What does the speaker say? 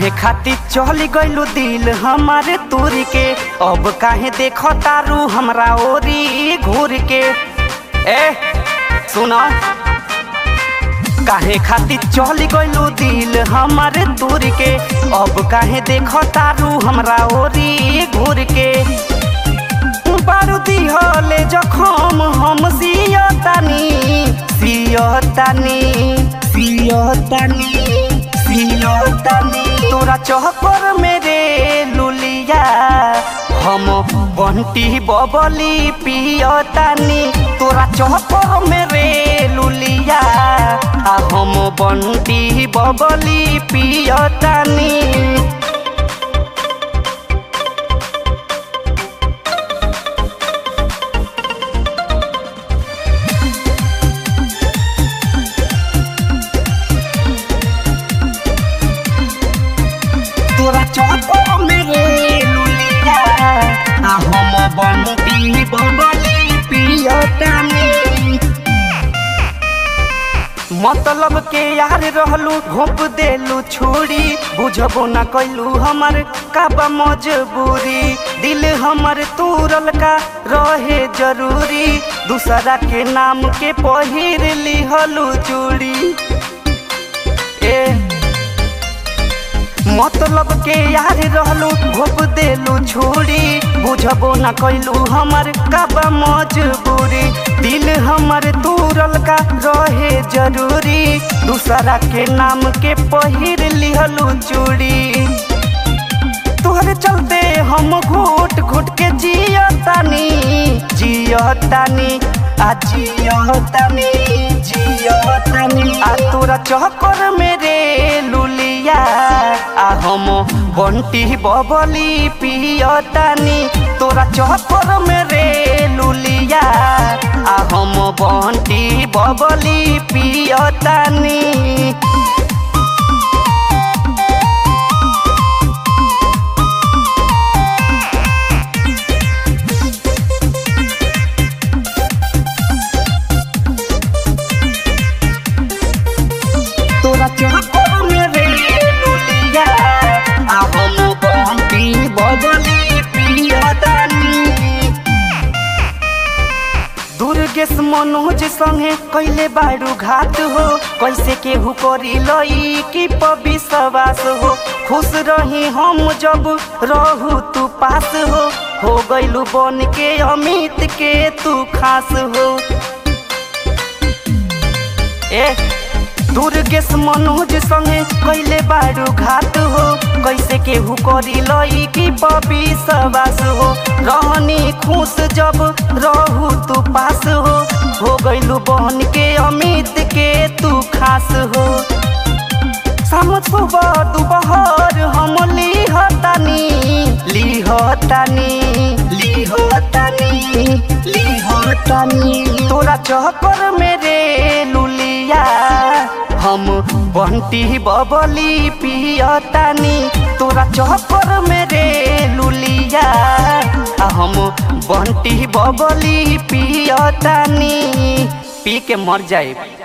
काहे खातिर चली गइलू दिल हमारे तोर के, अब काहे देखो तारू हमरा ओरी घूर के। ए सुना, काहे खातिर चली गइलू दिल हमारे तोर के, अब काहे देखो तारू हमरा ओरी घूर के। बारूदी हले जखम हम सियतानी सियतानी सियतानी सियतानी, तोरा चहकर मेरे लुलिया हम बंटी बबली पियतानी। तोरा चहकर मेरे लुलिया हम बंटी बबली पियतानी। तोरा चहकर मेरे लुलिया हम बंटी बबली पियतानी। मतलब के यार रहलू घोप देलू छोड़ी, बुझबो न कैलू हमर काबा मजबूरी। दिल हमर तूरल का रहे जरूरी, दूसरा के नाम के पहिर लिहलू चूड़ी। मतलब के यार रहलू घोप देलू छोड़ी, बुझबो न कैलू हमर काबा मजबूरी। दिल हमर तूरल का रहे जरूरी, दूसरा के नाम के पहिर लिहलू चूड़ी। तोहरे चलते हम घुट घुट के जियतानी जियतानी आ जियतानी जियतानी। आ तोरा चहकर मेरे लुलिया हम बंटी बबली पियतानी। तोरा चहकर मेरे लुलिया हम बंटी बबली पियतानी। तोरा चहकर मेरे लुलिया हम बंटी बबली पियतानी। दुर्गेश मनोज संगे कैले बारू घाट हो, कैसे केहू करी लई कि विश्वास हो। खुश रही हम जब रहू तू पास हो गइलू बन के अमित के तू खास हो। दुर्गेश मनोज संगे कैले बारू घाट हो, कैसे केहू करी लई कि विश्वास हो। रहनी खुश जब रहू तू पास हो गइलू बहन के अमित के तू खास हो। शाम सुबह दोपहर हम लिहतानी लिहतानी लिहतानी लिहतानी। तोरा चहकर मेरे लुलिया हम बंटी बबली पियतानी। तोरा चहकर मेरे लुलिया हम बंटी बबली पियतानी। पी के मर जाए।